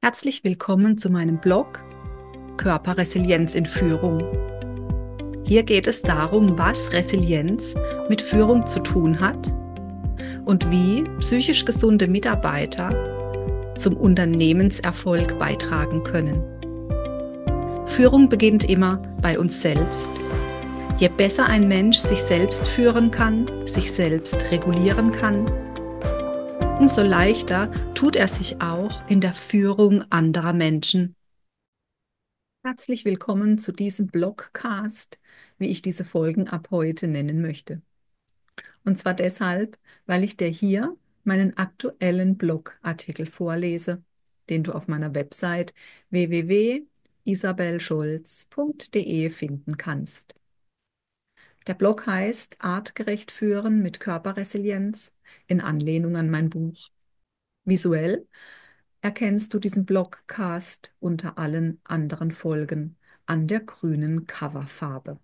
Herzlich willkommen zu meinem Blog Körperresilienz in Führung. Hier geht es darum, was Resilienz mit Führung zu tun hat und wie psychisch gesunde Mitarbeiter zum Unternehmenserfolg beitragen können. Führung beginnt immer bei uns selbst. Je besser ein Mensch sich selbst führen kann, sich selbst regulieren kann, umso leichter tut er sich auch in der Führung anderer Menschen. Herzlich willkommen zu diesem Blogcast, wie ich diese Folgen ab heute nennen möchte. Und zwar deshalb, weil ich dir hier meinen aktuellen Blogartikel vorlese, den du auf meiner Website www.isabelscholz.de finden kannst. Der Blog heißt Artgerecht führen mit Körperresilienz in Anlehnung an mein Buch. Visuell erkennst du diesen Blogcast unter allen anderen Folgen an der grünen Coverfarbe.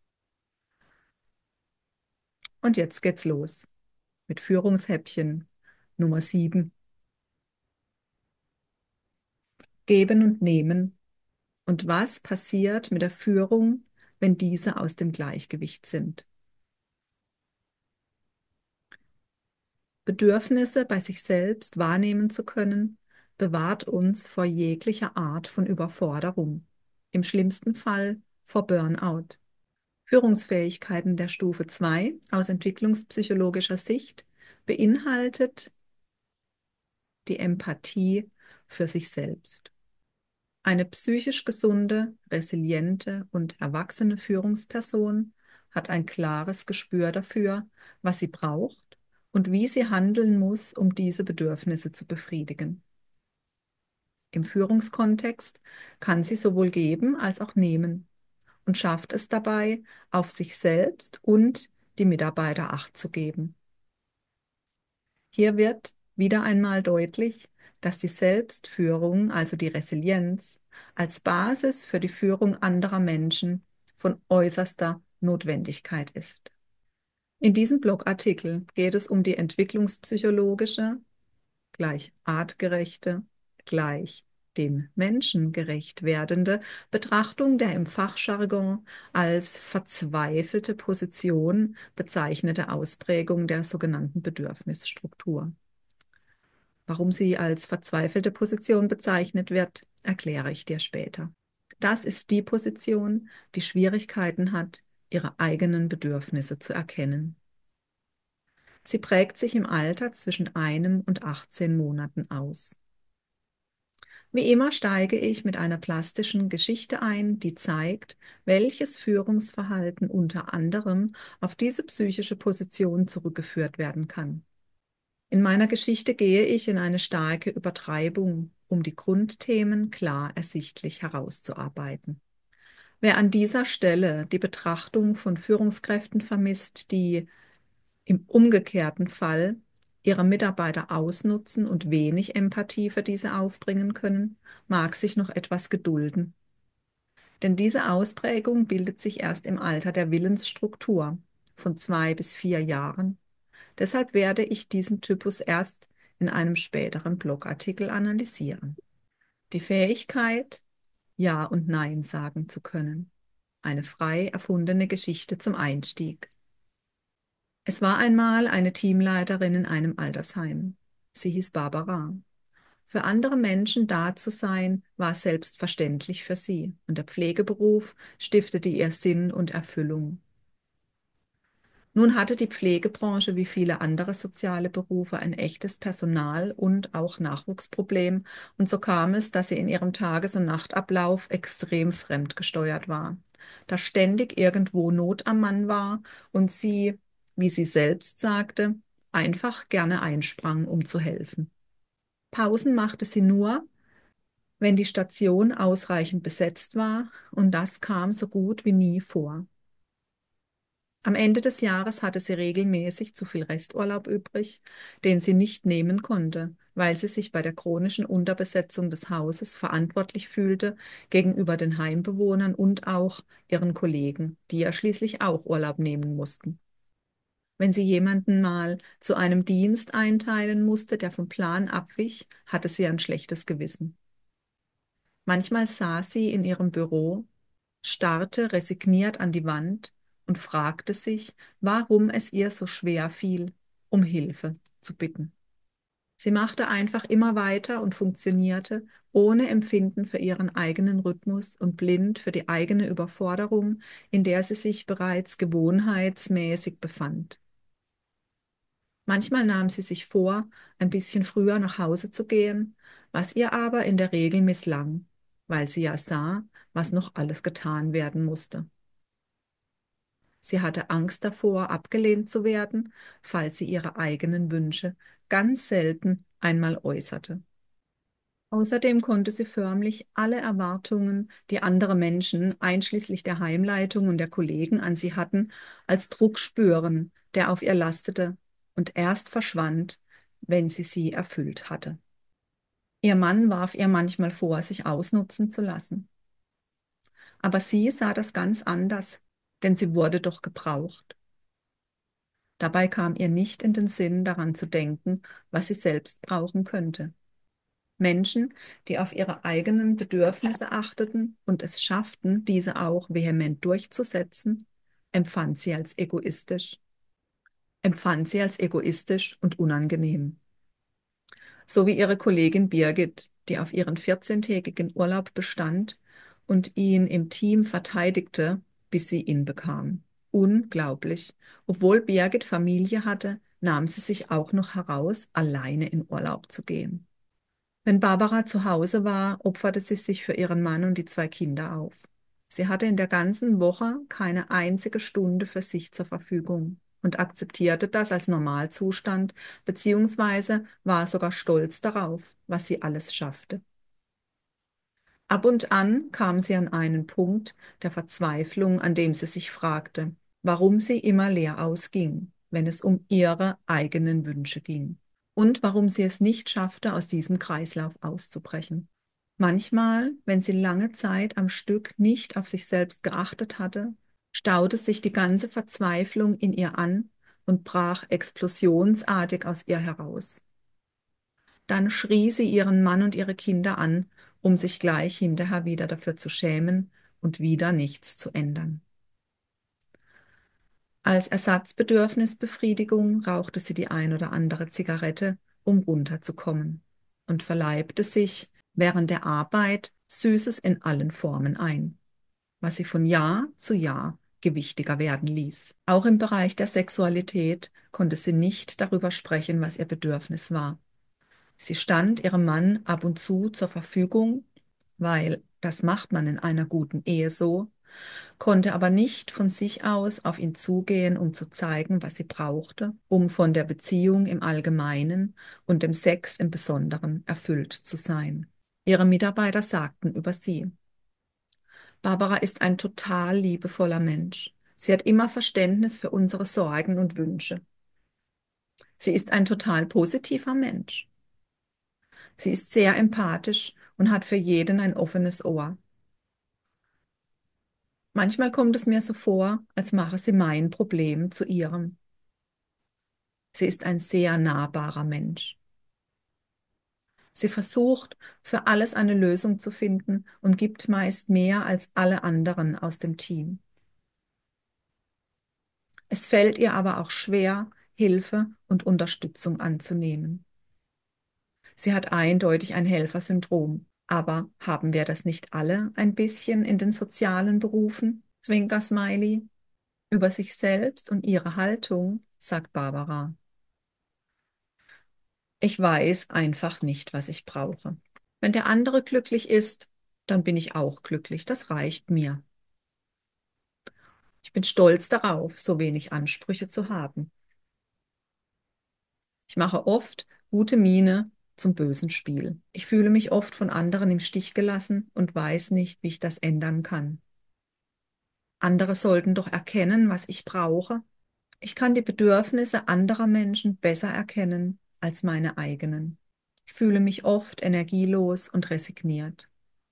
Und jetzt geht's los mit Führungshäppchen Nummer 7. Geben und nehmen. Und was passiert mit der Führung, wenn diese aus dem Gleichgewicht sind? Bedürfnisse bei sich selbst wahrnehmen zu können, bewahrt uns vor jeglicher Art von Überforderung, im schlimmsten Fall vor Burnout. Führungsfähigkeiten der Stufe 2 aus entwicklungspsychologischer Sicht beinhaltet die Empathie für sich selbst. Eine psychisch gesunde, resiliente und erwachsene Führungsperson hat ein klares Gespür dafür, was sie braucht und wie sie handeln muss, um diese Bedürfnisse zu befriedigen. Im Führungskontext kann sie sowohl geben als auch nehmen und schafft es dabei, auf sich selbst und die Mitarbeiter Acht zu geben. Hier wird wieder einmal deutlich, dass die Selbstführung, also die Resilienz, als Basis für die Führung anderer Menschen von äußerster Notwendigkeit ist. In diesem Blogartikel geht es um die entwicklungspsychologische, gleich artgerechte, gleich dem Menschen gerecht werdende Betrachtung der im Fachjargon als verzweifelte Position bezeichnete Ausprägung der sogenannten Bedürfnisstruktur. Warum sie als verzweifelte Position bezeichnet wird, erkläre ich dir später. Das ist die Position, die Schwierigkeiten hat, ihre eigenen Bedürfnisse zu erkennen. Sie prägt sich im Alter zwischen 1 und 18 Monaten aus. Wie immer steige ich mit einer plastischen Geschichte ein, die zeigt, welches Führungsverhalten unter anderem auf diese psychische Position zurückgeführt werden kann. In meiner Geschichte gehe ich in eine starke Übertreibung, um die Grundthemen klar ersichtlich herauszuarbeiten. Wer an dieser Stelle die Betrachtung von Führungskräften vermisst, die im umgekehrten Fall ihre Mitarbeiter ausnutzen und wenig Empathie für diese aufbringen können, mag sich noch etwas gedulden. Denn diese Ausprägung bildet sich erst im Alter der Willensstruktur von 2 bis 4 Jahren. Deshalb werde ich diesen Typus erst in einem späteren Blogartikel analysieren. Die Fähigkeit, Ja und Nein sagen zu können. Eine frei erfundene Geschichte zum Einstieg. Es war einmal eine Teamleiterin in einem Altersheim. Sie hieß Barbara. Für andere Menschen da zu sein, war selbstverständlich für sie, und der Pflegeberuf stiftete ihr Sinn und Erfüllung. Nun hatte die Pflegebranche wie viele andere soziale Berufe ein echtes Personal- und auch Nachwuchsproblem, und so kam es, dass sie in ihrem Tages- und Nachtablauf extrem fremdgesteuert war, da ständig irgendwo Not am Mann war und sie, wie sie selbst sagte, einfach gerne einsprang, um zu helfen. Pausen machte sie nur, wenn die Station ausreichend besetzt war, und das kam so gut wie nie vor. Am Ende des Jahres hatte sie regelmäßig zu viel Resturlaub übrig, den sie nicht nehmen konnte, weil sie sich bei der chronischen Unterbesetzung des Hauses verantwortlich fühlte gegenüber den Heimbewohnern und auch ihren Kollegen, die ja schließlich auch Urlaub nehmen mussten. Wenn sie jemanden mal zu einem Dienst einteilen musste, der vom Plan abwich, hatte sie ein schlechtes Gewissen. Manchmal saß sie in ihrem Büro, starrte resigniert an die Wand und fragte sich, warum es ihr so schwer fiel, um Hilfe zu bitten. Sie machte einfach immer weiter und funktionierte ohne Empfinden für ihren eigenen Rhythmus und blind für die eigene Überforderung, in der sie sich bereits gewohnheitsmäßig befand. Manchmal nahm sie sich vor, ein bisschen früher nach Hause zu gehen, was ihr aber in der Regel misslang, weil sie ja sah, was noch alles getan werden musste. Sie hatte Angst davor, abgelehnt zu werden, falls sie ihre eigenen Wünsche ganz selten einmal äußerte. Außerdem konnte sie förmlich alle Erwartungen, die andere Menschen, einschließlich der Heimleitung und der Kollegen an sie hatten, als Druck spüren, der auf ihr lastete und erst verschwand, wenn sie erfüllt hatte. Ihr Mann warf ihr manchmal vor, sich ausnutzen zu lassen. Aber sie sah das ganz anders, denn sie wurde doch gebraucht. Dabei kam ihr nicht in den Sinn, daran zu denken, was sie selbst brauchen könnte. Menschen, die auf ihre eigenen Bedürfnisse achteten und es schafften, diese auch vehement durchzusetzen, empfand sie als egoistisch. Empfand sie als egoistisch und unangenehm. So wie ihre Kollegin Birgit, die auf ihren 14-tägigen Urlaub bestand und ihn im Team verteidigte, bis sie ihn bekam. Unglaublich. Obwohl Birgit Familie hatte, nahm sie sich auch noch heraus, alleine in Urlaub zu gehen. Wenn Barbara zu Hause war, opferte sie sich für ihren Mann und die 2 Kinder auf. Sie hatte in der ganzen Woche keine einzige Stunde für sich zur Verfügung und akzeptierte das als Normalzustand, beziehungsweise war sogar stolz darauf, was sie alles schaffte. Ab und an kam sie an einen Punkt der Verzweiflung, an dem sie sich fragte, warum sie immer leer ausging, wenn es um ihre eigenen Wünsche ging. Und warum sie es nicht schaffte, aus diesem Kreislauf auszubrechen. Manchmal, wenn sie lange Zeit am Stück nicht auf sich selbst geachtet hatte, staute sich die ganze Verzweiflung in ihr an und brach explosionsartig aus ihr heraus. Dann schrie sie ihren Mann und ihre Kinder an, um sich gleich hinterher wieder dafür zu schämen und wieder nichts zu ändern. Als Ersatzbedürfnisbefriedigung rauchte sie die ein oder andere Zigarette, um runterzukommen, und verleibte sich während der Arbeit Süßes in allen Formen ein, was sie von Jahr zu Jahr gewichtiger werden ließ. Auch im Bereich der Sexualität konnte sie nicht darüber sprechen, was ihr Bedürfnis war. Sie stand ihrem Mann ab und zu zur Verfügung, weil das macht man in einer guten Ehe so, konnte aber nicht von sich aus auf ihn zugehen, um zu zeigen, was sie brauchte, um von der Beziehung im Allgemeinen und dem Sex im Besonderen erfüllt zu sein. Ihre Mitarbeiter sagten über sie: Barbara ist ein total liebevoller Mensch. Sie hat immer Verständnis für unsere Sorgen und Wünsche. Sie ist ein total positiver Mensch. Sie ist sehr empathisch und hat für jeden ein offenes Ohr. Manchmal kommt es mir so vor, als mache sie mein Problem zu ihrem. Sie ist ein sehr nahbarer Mensch. Sie versucht, für alles eine Lösung zu finden und gibt meist mehr als alle anderen aus dem Team. Es fällt ihr aber auch schwer, Hilfe und Unterstützung anzunehmen. Sie hat eindeutig ein Helfersyndrom. Aber haben wir das nicht alle ein bisschen in den sozialen Berufen? Zwinker-Smiley. Über sich selbst und ihre Haltung sagt Barbara: Ich weiß einfach nicht, was ich brauche. Wenn der andere glücklich ist, dann bin ich auch glücklich. Das reicht mir. Ich bin stolz darauf, so wenig Ansprüche zu haben. Ich mache oft gute Miene zum bösen Spiel. Ich fühle mich oft von anderen im Stich gelassen und weiß nicht, wie ich das ändern kann. Andere sollten doch erkennen, was ich brauche. Ich kann die Bedürfnisse anderer Menschen besser erkennen als meine eigenen. Ich fühle mich oft energielos und resigniert.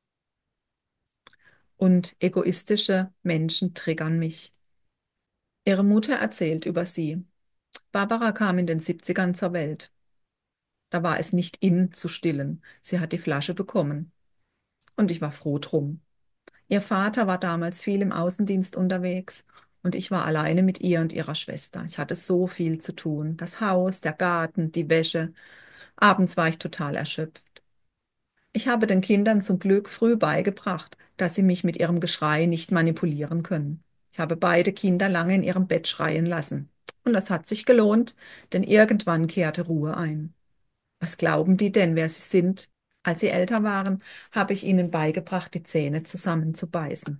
Und egoistische Menschen triggern mich. Ihre Mutter erzählt über sie. Barbara kam in den 70ern zur Welt. Da war es nicht in zu stillen. Sie hat die Flasche bekommen. Und ich war froh drum. Ihr Vater war damals viel im Außendienst unterwegs und ich war alleine mit ihr und ihrer Schwester. Ich hatte so viel zu tun. Das Haus, der Garten, die Wäsche. Abends war ich total erschöpft. Ich habe den Kindern zum Glück früh beigebracht, dass sie mich mit ihrem Geschrei nicht manipulieren können. Ich habe beide Kinder lange in ihrem Bett schreien lassen. Und das hat sich gelohnt, denn irgendwann kehrte Ruhe ein. Was glauben die denn, wer sie sind? Als sie älter waren, habe ich ihnen beigebracht, die Zähne zusammenzubeißen.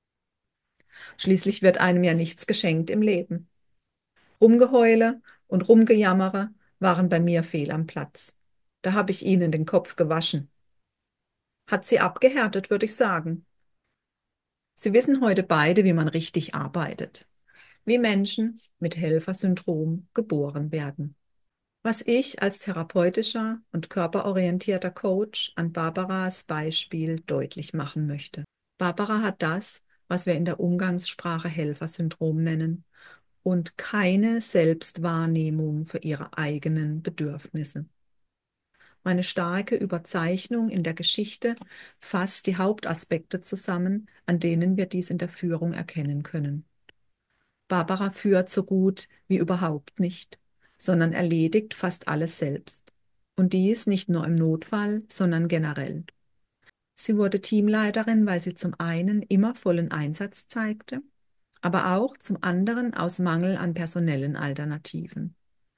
Schließlich wird einem ja nichts geschenkt im Leben. Rumgeheule und Rumgejammere waren bei mir fehl am Platz. Da habe ich ihnen den Kopf gewaschen. Hat sie abgehärtet, würde ich sagen. Sie wissen heute beide, wie man richtig arbeitet, wie Menschen mit Helfersyndrom geboren werden. Was ich als therapeutischer und körperorientierter Coach an Barbaras Beispiel deutlich machen möchte. Barbara hat das, was wir in der Umgangssprache Helfersyndrom nennen, und keine Selbstwahrnehmung für ihre eigenen Bedürfnisse. Meine starke Überzeichnung in der Geschichte fasst die Hauptaspekte zusammen, an denen wir dies in der Führung erkennen können. Barbara führt so gut wie überhaupt nicht, sondern erledigt fast alles selbst. Und dies nicht nur im Notfall, sondern generell. Sie wurde Teamleiterin, weil sie zum einen immer vollen Einsatz zeigte, aber auch zum anderen aus Mangel an personellen Alternativen.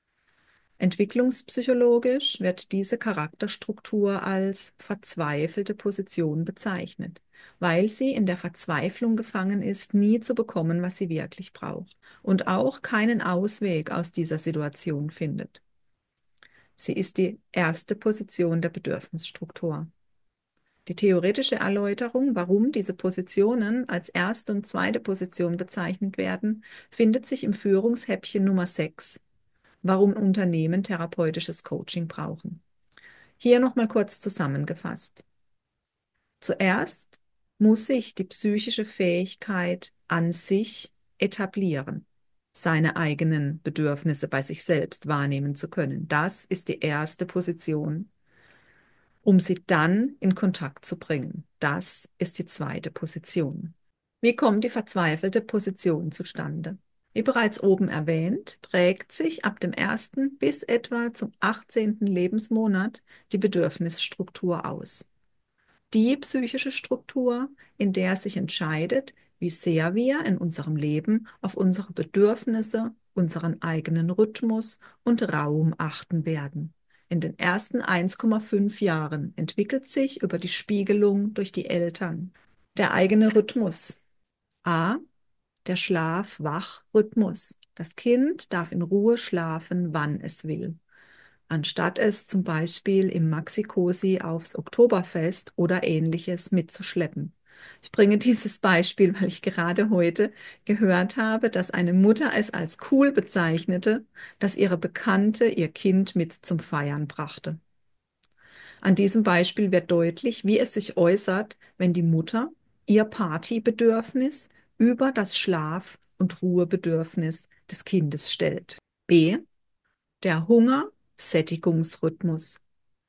Entwicklungspsychologisch wird diese Charakterstruktur als verzweifelte Position bezeichnet, weil sie in der Verzweiflung gefangen ist, nie zu bekommen, was sie wirklich braucht und auch keinen Ausweg aus dieser Situation findet. Sie ist die erste Position der Bedürfnisstruktur. Die theoretische Erläuterung, warum diese Positionen als erste und zweite Position bezeichnet werden, findet sich im Führungshäppchen Nummer 6. Warum Unternehmen therapeutisches Coaching brauchen. Hier nochmal kurz zusammengefasst. Zuerst muss sich die psychische Fähigkeit an sich etablieren, seine eigenen Bedürfnisse bei sich selbst wahrnehmen zu können. Das ist die erste Position, um sie dann in Kontakt zu bringen. Das ist die zweite Position. Wie kommt die verzweifelte Position zustande? Wie bereits oben erwähnt, prägt sich ab dem 1. bis etwa zum 18. Lebensmonat die Bedürfnisstruktur aus. Die psychische Struktur, in der sich entscheidet, wie sehr wir in unserem Leben auf unsere Bedürfnisse, unseren eigenen Rhythmus und Raum achten werden. In den ersten 1,5 Jahren entwickelt sich über die Spiegelung durch die Eltern der eigene Rhythmus. A. Der Schlaf-Wach-Rhythmus. Das Kind darf in Ruhe schlafen, wann es will, anstatt es zum Beispiel im Maxi-Cosi aufs Oktoberfest oder Ähnliches mitzuschleppen. Ich bringe dieses Beispiel, weil ich gerade heute gehört habe, dass eine Mutter es als cool bezeichnete, dass ihre Bekannte ihr Kind mit zum Feiern brachte. An diesem Beispiel wird deutlich, wie es sich äußert, wenn die Mutter ihr Partybedürfnis über das Schlaf- und Ruhebedürfnis des Kindes stellt. B. Der Hunger-Sättigungsrhythmus.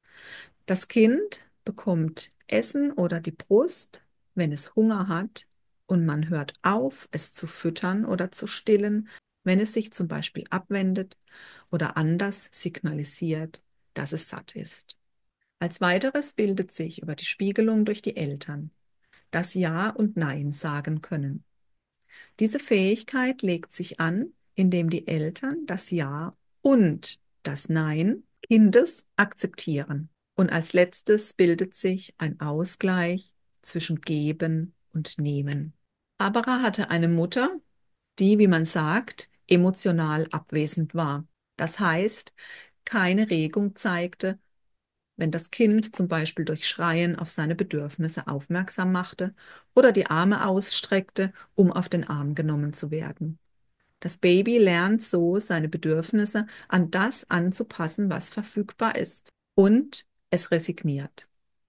Das Kind bekommt Essen oder die Brust, wenn es Hunger hat, und man hört auf, es zu füttern oder zu stillen, wenn es sich zum Beispiel abwendet oder anders signalisiert, dass es satt ist. Als weiteres bildet sich über die Spiegelung durch die Eltern das Ja und Nein sagen können. Diese Fähigkeit legt sich an, indem die Eltern das Ja und das Nein Kindes akzeptieren. Und als letztes bildet sich ein Ausgleich zwischen Geben und Nehmen. Barbara hatte eine Mutter, die, wie man sagt, emotional abwesend war. Das heißt, keine Regung zeigte, wenn das Kind zum Beispiel durch Schreien auf seine Bedürfnisse aufmerksam machte oder die Arme ausstreckte, um auf den Arm genommen zu werden. Das Baby lernt so, seine Bedürfnisse an das anzupassen, was verfügbar ist. Und es resigniert.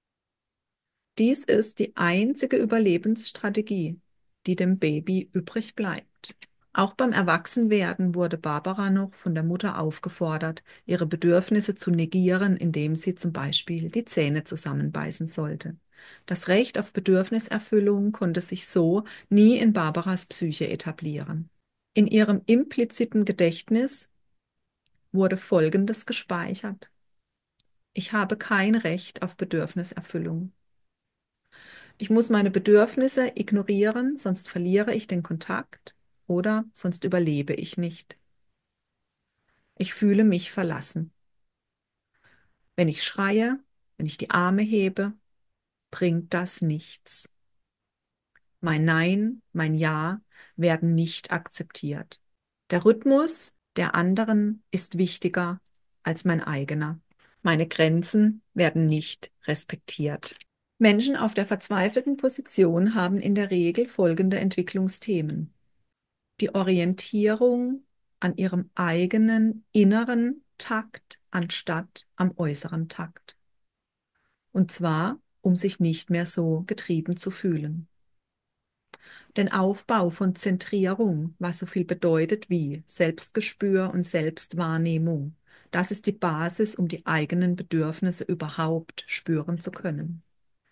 Dies ist die einzige Überlebensstrategie, die dem Baby übrig bleibt. Auch beim Erwachsenwerden wurde Barbara noch von der Mutter aufgefordert, ihre Bedürfnisse zu negieren, indem sie zum Beispiel die Zähne zusammenbeißen sollte. Das Recht auf Bedürfniserfüllung konnte sich so nie in Barbaras Psyche etablieren. In ihrem impliziten Gedächtnis wurde Folgendes gespeichert: Ich habe kein Recht auf Bedürfniserfüllung. Ich muss meine Bedürfnisse ignorieren, sonst verliere ich den Kontakt oder sonst überlebe ich nicht. Ich fühle mich verlassen. Wenn ich schreie, wenn ich die Arme hebe, bringt das nichts. Mein Nein, mein Ja werden nicht akzeptiert. Der Rhythmus der anderen ist wichtiger als mein eigener. Meine Grenzen werden nicht respektiert. Menschen auf der verzweifelten Position haben in der Regel folgende Entwicklungsthemen: Die Orientierung an ihrem eigenen inneren Takt anstatt am äußeren Takt. Und zwar, um sich nicht mehr so getrieben zu fühlen. Den Aufbau von Zentrierung, was so viel bedeutet wie Selbstgespür und Selbstwahrnehmung. Das ist die Basis, um die eigenen Bedürfnisse überhaupt spüren zu können.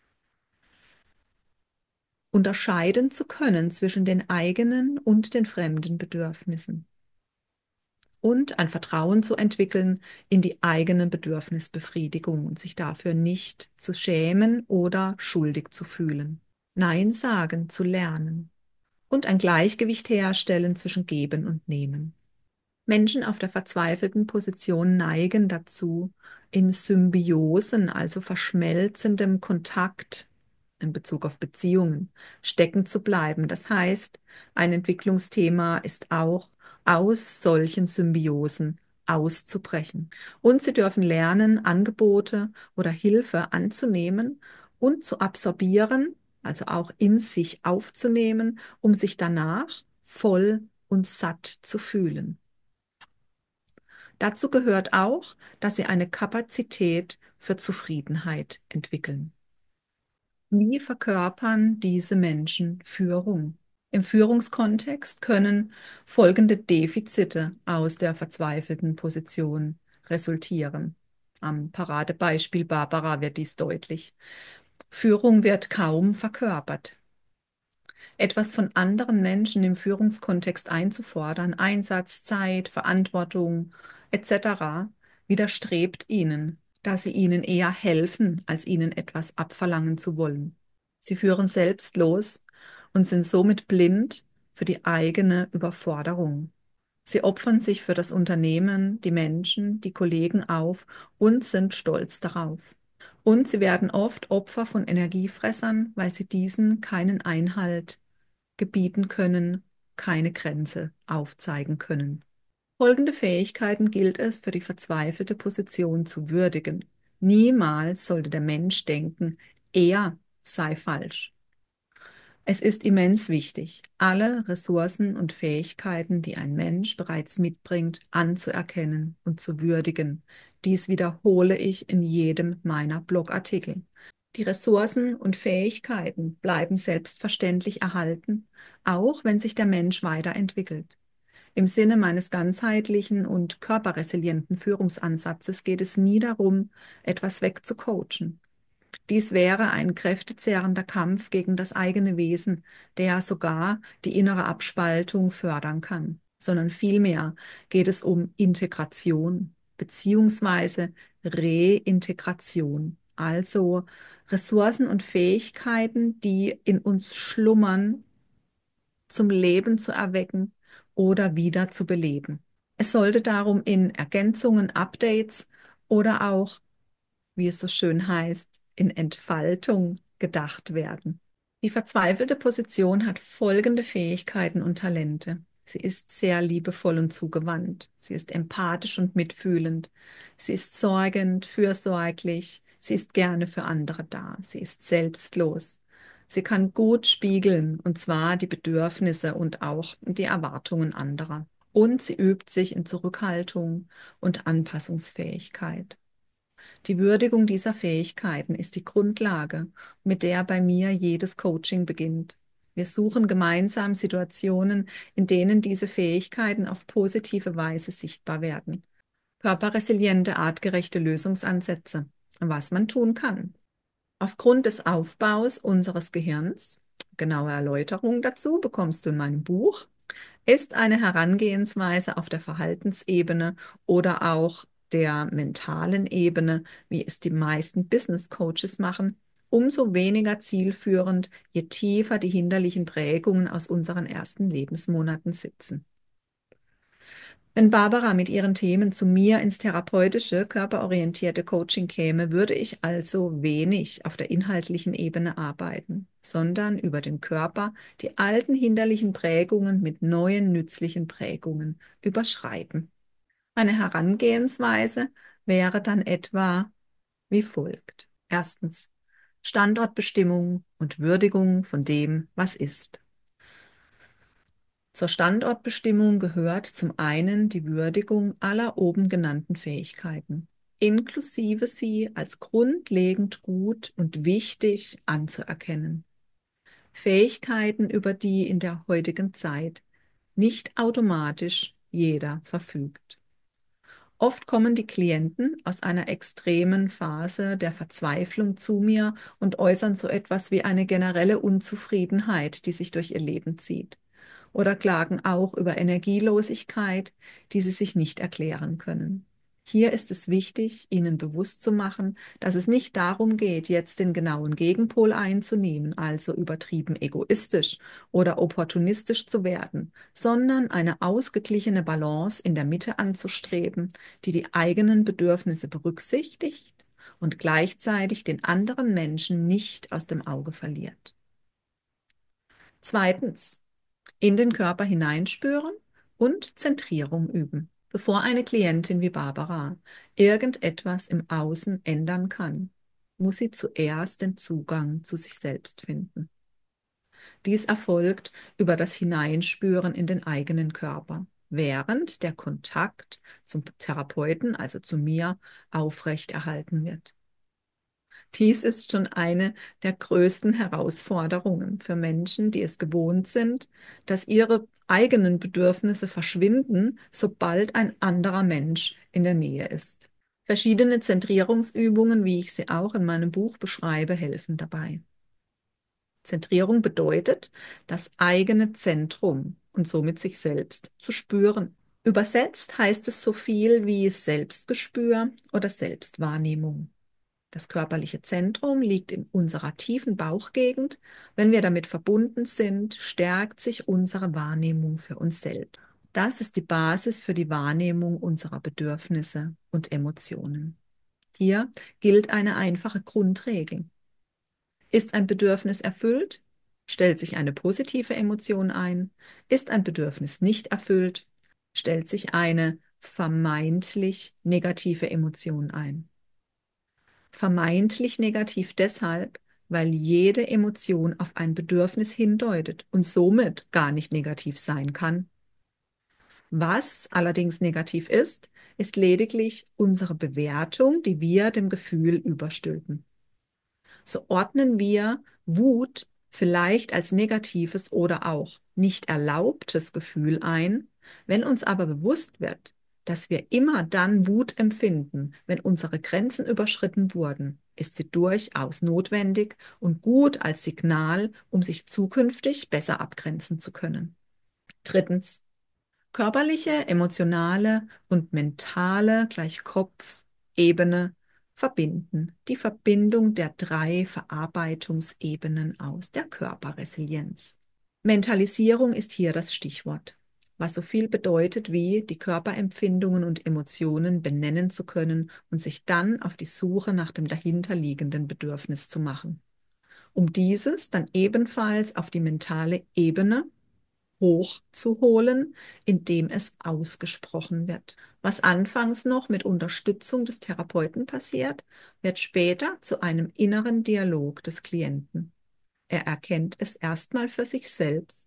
Unterscheiden zu können zwischen den eigenen und den fremden Bedürfnissen. Und ein Vertrauen zu entwickeln in die eigene Bedürfnisbefriedigung und sich dafür nicht zu schämen oder schuldig zu fühlen. Nein sagen zu lernen und ein Gleichgewicht herstellen zwischen Geben und Nehmen. Menschen auf der verzweifelten Position neigen dazu, in Symbiosen, also verschmelzendem Kontakt in Bezug auf Beziehungen, stecken zu bleiben. Das heißt, ein Entwicklungsthema ist auch, aus solchen Symbiosen auszubrechen. Und sie dürfen lernen, Angebote oder Hilfe anzunehmen und zu absorbieren, also auch in sich aufzunehmen, um sich danach voll und satt zu fühlen. Dazu gehört auch, dass sie eine Kapazität für Zufriedenheit entwickeln. Wie verkörpern diese Menschen Führung? Im Führungskontext können folgende Defizite aus der verzweifelten Position resultieren. Am Paradebeispiel Barbara wird dies deutlich. Führung wird kaum verkörpert. Etwas von anderen Menschen im Führungskontext einzufordern, Einsatz, Zeit, Verantwortung etc., widerstrebt ihnen, da sie ihnen eher helfen, als ihnen etwas abverlangen zu wollen. Sie führen selbstlos und sind somit blind für die eigene Überforderung. Sie opfern sich für das Unternehmen, die Menschen, die Kollegen auf und sind stolz darauf. Und sie werden oft Opfer von Energiefressern, weil sie diesen keinen Einhalt gebieten können, keine Grenze aufzeigen können. Folgende Fähigkeiten gilt es für die verzweifelte Position zu würdigen. Niemals sollte der Mensch denken, er sei falsch. Es ist immens wichtig, alle Ressourcen und Fähigkeiten, die ein Mensch bereits mitbringt, anzuerkennen und zu würdigen. Dies wiederhole ich in jedem meiner Blogartikel. Die Ressourcen und Fähigkeiten bleiben selbstverständlich erhalten, auch wenn sich der Mensch weiterentwickelt. Im Sinne meines ganzheitlichen und körperresilienten Führungsansatzes geht es nie darum, etwas wegzucoachen. Dies wäre ein kräftezehrender Kampf gegen das eigene Wesen, der sogar die innere Abspaltung fördern kann, sondern vielmehr geht es um Integration beziehungsweise Reintegration, also Ressourcen und Fähigkeiten, die in uns schlummern, zum Leben zu erwecken oder wieder zu beleben. Es sollte darum in Ergänzungen, Updates oder auch, wie es so schön heißt, in Entfaltung gedacht werden. Die verzweifelte Position hat folgende Fähigkeiten und Talente. Sie ist sehr liebevoll und zugewandt. Sie ist empathisch und mitfühlend. Sie ist sorgend, fürsorglich. Sie ist gerne für andere da. Sie ist selbstlos. Sie kann gut spiegeln, und zwar die Bedürfnisse und auch die Erwartungen anderer. Und sie übt sich in Zurückhaltung und Anpassungsfähigkeit. Die Würdigung dieser Fähigkeiten ist die Grundlage, mit der bei mir jedes Coaching beginnt. Wir suchen gemeinsam Situationen, in denen diese Fähigkeiten auf positive Weise sichtbar werden. Körperresiliente, artgerechte Lösungsansätze, was man tun kann. Aufgrund des Aufbaus unseres Gehirns, genaue Erläuterungen dazu bekommst du in meinem Buch, ist eine Herangehensweise auf der Verhaltensebene oder auch der mentalen Ebene, wie es die meisten Business Coaches machen, umso weniger zielführend, je tiefer die hinderlichen Prägungen aus unseren ersten Lebensmonaten sitzen. Wenn Barbara mit ihren Themen zu mir ins therapeutische, körperorientierte Coaching käme, würde ich also wenig auf der inhaltlichen Ebene arbeiten, sondern über den Körper die alten hinderlichen Prägungen mit neuen nützlichen Prägungen überschreiben. Meine Herangehensweise wäre dann etwa wie folgt. Erstens, Standortbestimmung und Würdigung von dem, was ist. Zur Standortbestimmung gehört zum einen die Würdigung aller oben genannten Fähigkeiten, inklusive sie als grundlegend gut und wichtig anzuerkennen. Fähigkeiten, über die in der heutigen Zeit nicht automatisch jeder verfügt. Oft kommen die Klienten aus einer extremen Phase der Verzweiflung zu mir und äußern so etwas wie eine generelle Unzufriedenheit, die sich durch ihr Leben zieht, oder klagen auch über Energielosigkeit, die sie sich nicht erklären können. Hier ist es wichtig, ihnen bewusst zu machen, dass es nicht darum geht, jetzt den genauen Gegenpol einzunehmen, also übertrieben egoistisch oder opportunistisch zu werden, sondern eine ausgeglichene Balance in der Mitte anzustreben, die die eigenen Bedürfnisse berücksichtigt und gleichzeitig den anderen Menschen nicht aus dem Auge verliert. Zweitens, in den Körper hineinspüren und Zentrierung üben. Bevor eine Klientin wie Barbara irgendetwas im Außen ändern kann, muss sie zuerst den Zugang zu sich selbst finden. Dies erfolgt über das Hineinspüren in den eigenen Körper, während der Kontakt zum Therapeuten, also zu mir, aufrechterhalten wird. Dies ist schon eine der größten Herausforderungen für Menschen, die es gewohnt sind, dass ihre eigenen Bedürfnisse verschwinden, sobald ein anderer Mensch in der Nähe ist. Verschiedene Zentrierungsübungen, wie ich sie auch in meinem Buch beschreibe, helfen dabei. Zentrierung bedeutet, das eigene Zentrum und somit sich selbst zu spüren. Übersetzt heißt es so viel wie Selbstgespür oder Selbstwahrnehmung. Das körperliche Zentrum liegt in unserer tiefen Bauchgegend. Wenn wir damit verbunden sind, stärkt sich unsere Wahrnehmung für uns selbst. Das ist die Basis für die Wahrnehmung unserer Bedürfnisse und Emotionen. Hier gilt eine einfache Grundregel. Ist ein Bedürfnis erfüllt, stellt sich eine positive Emotion ein. Ist ein Bedürfnis nicht erfüllt, stellt sich eine vermeintlich negative Emotion ein. Vermeintlich negativ deshalb, weil jede Emotion auf ein Bedürfnis hindeutet und somit gar nicht negativ sein kann. Was allerdings negativ ist, ist lediglich unsere Bewertung, die wir dem Gefühl überstülpen. So ordnen wir Wut vielleicht als negatives oder auch nicht erlaubtes Gefühl ein, wenn uns aber bewusst wird, dass wir immer dann Wut empfinden, wenn unsere Grenzen überschritten wurden, ist sie durchaus notwendig und gut als Signal, um sich zukünftig besser abgrenzen zu können. Drittens, körperliche, emotionale und mentale gleich Kopfebene verbinden. Die Verbindung der drei Verarbeitungsebenen aus der Körperresilienz. Mentalisierung ist hier das Stichwort, was so viel bedeutet wie die Körperempfindungen und Emotionen benennen zu können und sich dann auf die Suche nach dem dahinterliegenden Bedürfnis zu machen, um dieses dann ebenfalls auf die mentale Ebene hochzuholen, indem es ausgesprochen wird. Was anfangs noch mit Unterstützung des Therapeuten passiert, wird später zu einem inneren Dialog des Klienten. Er erkennt es erstmal für sich selbst,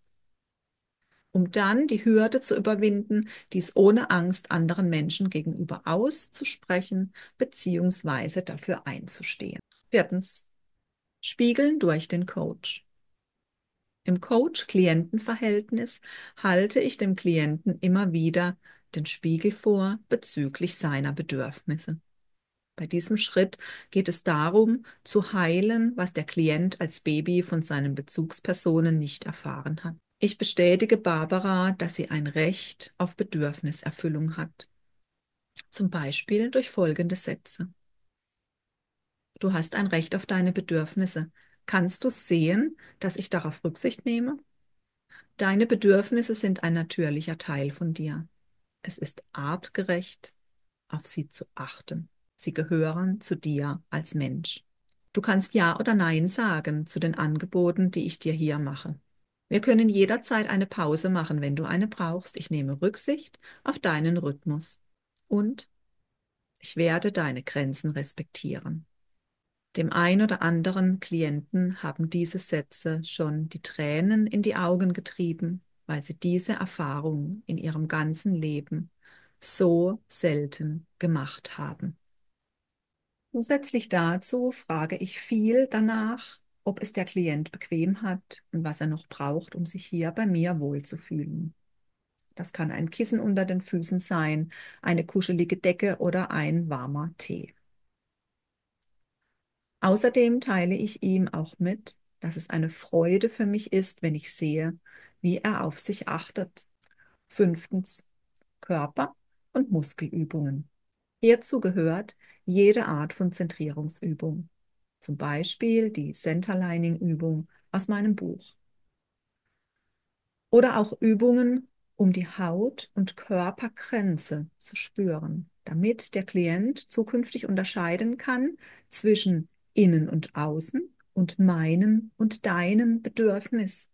um dann die Hürde zu überwinden, dies ohne Angst anderen Menschen gegenüber auszusprechen bzw. dafür einzustehen. Viertens. Spiegeln durch den Coach. Im Coach-Klienten-Verhältnis halte ich dem Klienten immer wieder den Spiegel vor bezüglich seiner Bedürfnisse. Bei diesem Schritt geht es darum, zu heilen, was der Klient als Baby von seinen Bezugspersonen nicht erfahren hat. Ich bestätige Barbara, dass sie ein Recht auf Bedürfniserfüllung hat. Zum Beispiel durch folgende Sätze. Du hast ein Recht auf deine Bedürfnisse. Kannst du sehen, dass ich darauf Rücksicht nehme? Deine Bedürfnisse sind ein natürlicher Teil von dir. Es ist artgerecht, auf sie zu achten. Sie gehören zu dir als Mensch. Du kannst Ja oder Nein sagen zu den Angeboten, die ich dir hier mache. Wir können jederzeit eine Pause machen, wenn du eine brauchst. Ich nehme Rücksicht auf deinen Rhythmus. Und ich werde deine Grenzen respektieren. Dem ein oder anderen Klienten haben diese Sätze schon die Tränen in die Augen getrieben, weil sie diese Erfahrung in ihrem ganzen Leben so selten gemacht haben. Zusätzlich dazu frage ich viel danach, ob es der Klient bequem hat und was er noch braucht, um sich hier bei mir wohlzufühlen. Das kann ein Kissen unter den Füßen sein, eine kuschelige Decke oder ein warmer Tee. Außerdem teile ich ihm auch mit, dass es eine Freude für mich ist, wenn ich sehe, wie er auf sich achtet. Fünftens, Körper- und Muskelübungen. Hierzu gehört jede Art von Zentrierungsübung, zum Beispiel die Centerlining-Übung aus meinem Buch. Oder auch Übungen, um die Haut- und Körpergrenze zu spüren, damit der Klient zukünftig unterscheiden kann zwischen innen und außen und meinem und deinem Bedürfnis.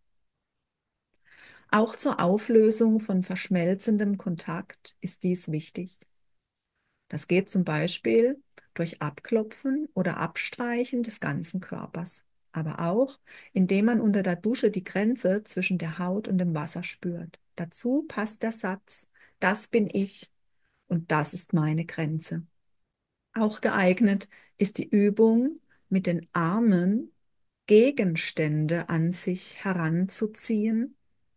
Auch zur Auflösung von verschmelzendem Kontakt ist dies wichtig. Das geht zum Beispiel durch Abklopfen oder Abstreichen des ganzen Körpers, aber auch, indem man unter der Dusche die Grenze zwischen der Haut und dem Wasser spürt. Dazu passt der Satz, das bin ich und das ist meine Grenze. Auch geeignet ist die Übung, mit den Armen Gegenstände an sich heranzuziehen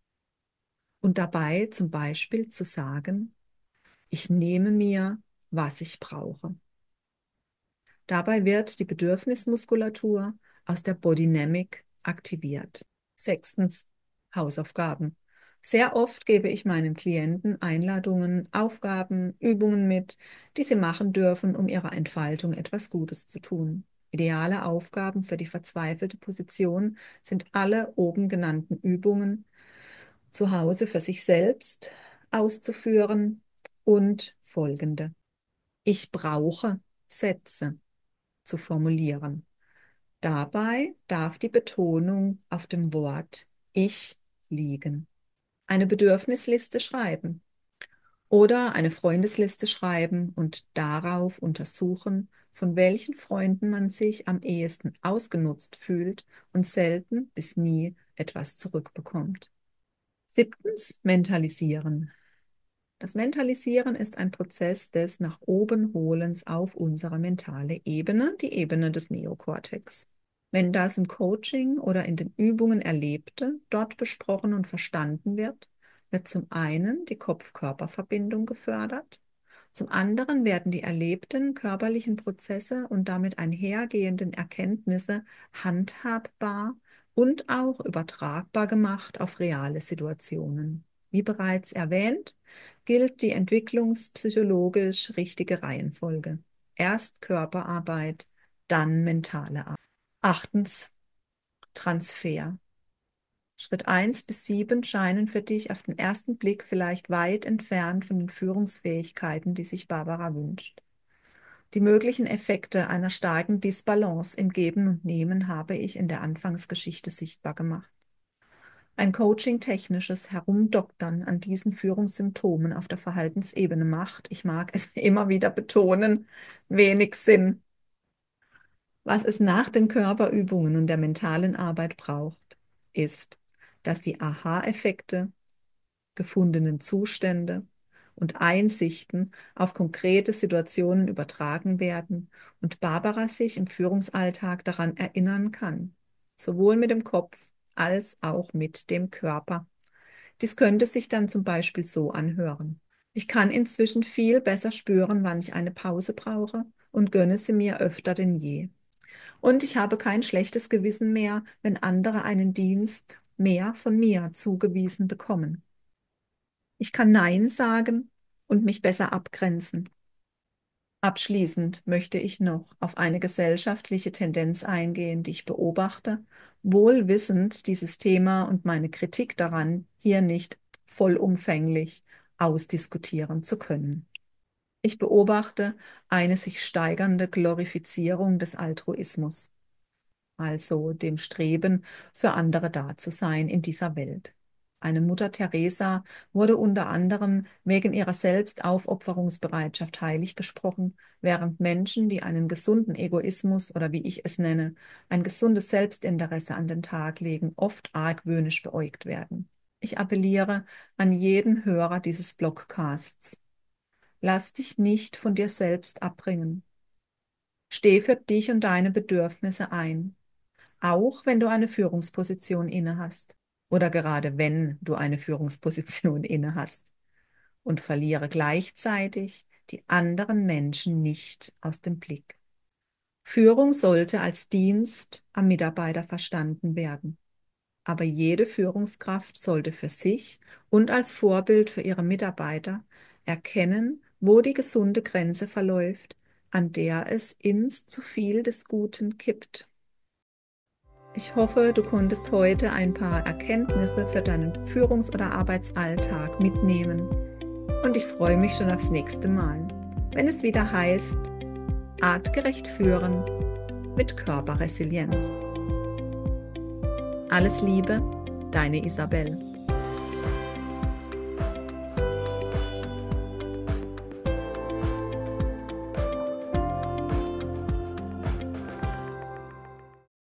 und dabei zum Beispiel zu sagen, ich nehme mir, was ich brauche. Dabei wird die Bedürfnismuskulatur aus der Bodynamic aktiviert. Sechstens, Hausaufgaben. Sehr oft gebe ich meinen Klienten Einladungen, Aufgaben, Übungen mit, die sie machen dürfen, um ihrer Entfaltung etwas Gutes zu tun. Ideale Aufgaben für die verzweifelte Position sind alle oben genannten Übungen zu Hause für sich selbst auszuführen und folgende. Ich brauche Sätze zu formulieren. Dabei darf die Betonung auf dem Wort ich liegen. Eine Bedürfnisliste schreiben oder eine Freundesliste schreiben und darauf untersuchen, von welchen Freunden man sich am ehesten ausgenutzt fühlt und selten bis nie etwas zurückbekommt. Siebtens, mentalisieren. Das Mentalisieren ist ein Prozess des nach oben Holens auf unsere mentale Ebene, die Ebene des Neokortex. Wenn das im Coaching oder in den Übungen Erlebte dort besprochen und verstanden wird, wird zum einen die Kopf-Körper-Verbindung gefördert, zum anderen werden die erlebten körperlichen Prozesse und damit einhergehenden Erkenntnisse handhabbar und auch übertragbar gemacht auf reale Situationen. Wie bereits erwähnt, gilt die entwicklungspsychologisch richtige Reihenfolge. Erst Körperarbeit, dann mentale Arbeit. Achtens, Transfer. Schritt 1 bis 7 scheinen für dich auf den ersten Blick vielleicht weit entfernt von den Führungsfähigkeiten, die sich Barbara wünscht. Die möglichen Effekte einer starken Disbalance im Geben und Nehmen habe ich in der Anfangsgeschichte sichtbar gemacht. Ein coaching-technisches Herumdoktern an diesen Führungssymptomen auf der Verhaltensebene macht, ich mag es immer wieder betonen, wenig Sinn. Was es nach den Körperübungen und der mentalen Arbeit braucht, ist, dass die Aha-Effekte, gefundenen Zustände und Einsichten auf konkrete Situationen übertragen werden und Barbara sich im Führungsalltag daran erinnern kann, sowohl mit dem Kopf als auch mit dem Körper. Dies könnte sich dann zum Beispiel so anhören. Ich kann inzwischen viel besser spüren, wann ich eine Pause brauche und gönne sie mir öfter denn je. Und ich habe kein schlechtes Gewissen mehr, wenn andere einen Dienst mehr von mir zugewiesen bekommen. Ich kann Nein sagen und mich besser abgrenzen. Abschließend möchte ich noch auf eine gesellschaftliche Tendenz eingehen, die ich beobachte, wohl wissend, dieses Thema und meine Kritik daran hier nicht vollumfänglich ausdiskutieren zu können. Ich beobachte eine sich steigernde Glorifizierung des Altruismus, also dem Streben, für andere da zu sein in dieser Welt. Eine Mutter Teresa wurde unter anderem wegen ihrer Selbstaufopferungsbereitschaft heilig gesprochen, während Menschen, die einen gesunden Egoismus oder wie ich es nenne, ein gesundes Selbstinteresse an den Tag legen, oft argwöhnisch beäugt werden. Ich appelliere an jeden Hörer dieses Blogcasts. Lass dich nicht von dir selbst abbringen. Steh für dich und deine Bedürfnisse ein, auch wenn du eine Führungsposition innehast oder gerade wenn du eine Führungsposition innehast, und verliere gleichzeitig die anderen Menschen nicht aus dem Blick. Führung sollte als Dienst am Mitarbeiter verstanden werden. Aber jede Führungskraft sollte für sich und als Vorbild für ihre Mitarbeiter erkennen, wo die gesunde Grenze verläuft, an der es ins zu viel des Guten kippt. Ich hoffe, du konntest heute ein paar Erkenntnisse für deinen Führungs- oder Arbeitsalltag mitnehmen. Und ich freue mich schon aufs nächste Mal, wenn es wieder heißt, artgerecht führen mit Körperresilienz. Alles Liebe, deine Isabel.